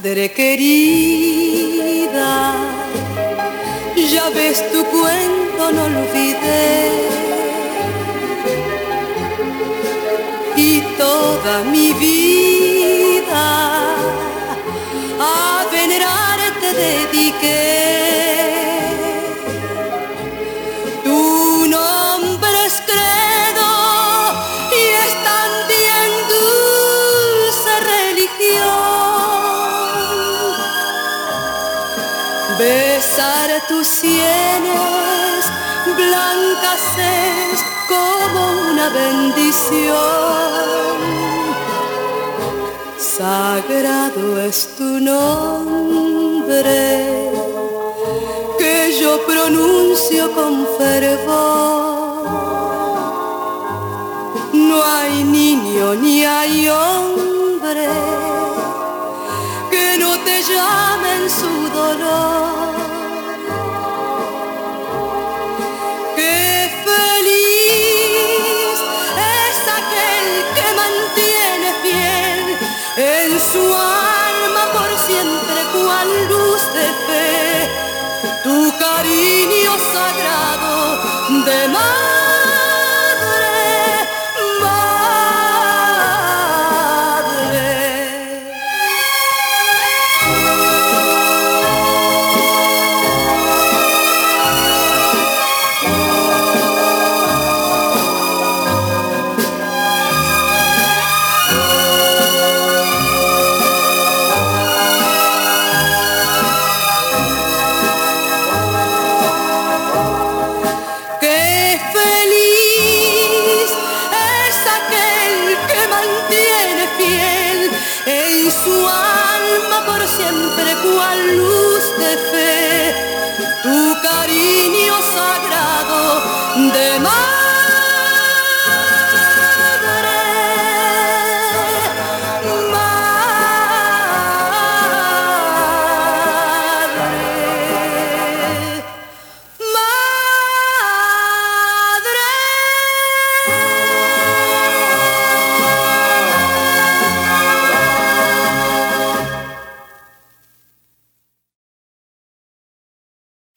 madre querida, ya ves tu cuento no lo olvidé, y toda mi vida a venerarte dediqué. Tu nombre es credo y es también dulce religión. Besar tus sienes blancas es como una bendición. Sagrado es tu nombre que yo pronuncio con fervor. No hay niño ni hay hombre que no te llame en su dolor. Qué feliz es aquel que mantiene fiel en su alma por siempre cual luz de fe tu cariño sagrado de madre. Su alma por siempre cual luz de fe, tu cariño sagrado de madre.